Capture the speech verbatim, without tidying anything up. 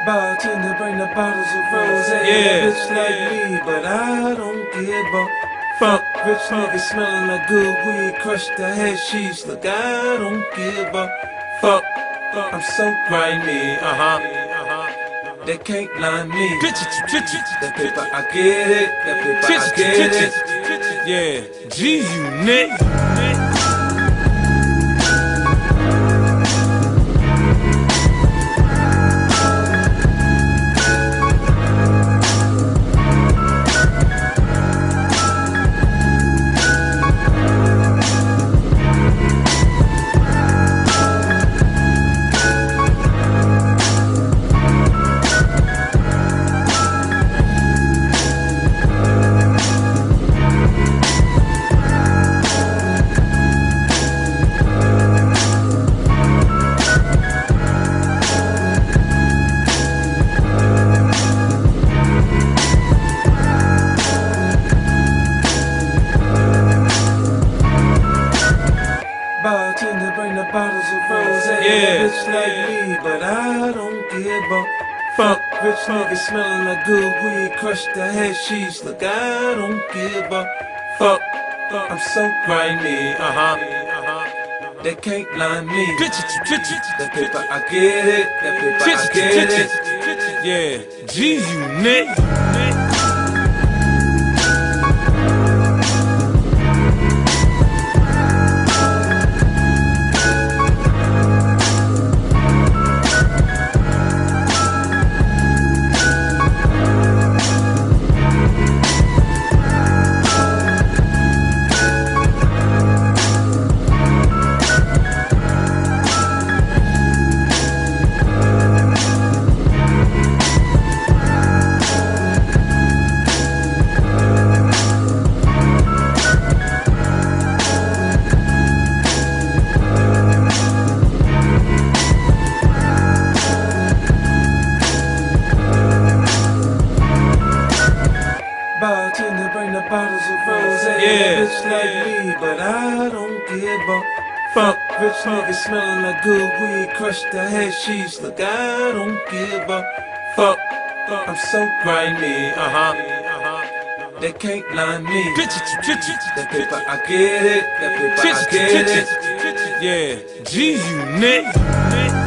Bartender, bring the bottles of rose. Yeah, Bitch like yeah. me, but I don't give a fuck. Rich niggas smelling like good weed, crush the hashish. Look, I don't give a fuck. I'm so grimy, uh huh. They can't line me. That paper, I get it. That paper, I get it. Yeah, G-Unit. Bartender, bring the bottles of rose. Yeah, Bitch like yeah. me, but I don't give a fuck. Rich niggas smelling like good weed, crush the hashish. Look, I don't give a fuck. I'm so grimy, uh huh. They can't line me. That paper, I get it. That paper, I get it. Yeah, G-Unit. Bartender, bring the bottles of rose. Yeah, Bitch like yeah. me, but I don't give a fuck. Rich niggas smelling like good weed, crush the hashish. Look, I don't give a fuck. I'm so grimy, uh huh. They can't line me. That paper, I get it. That paper, I get it. Yeah, G-Unit.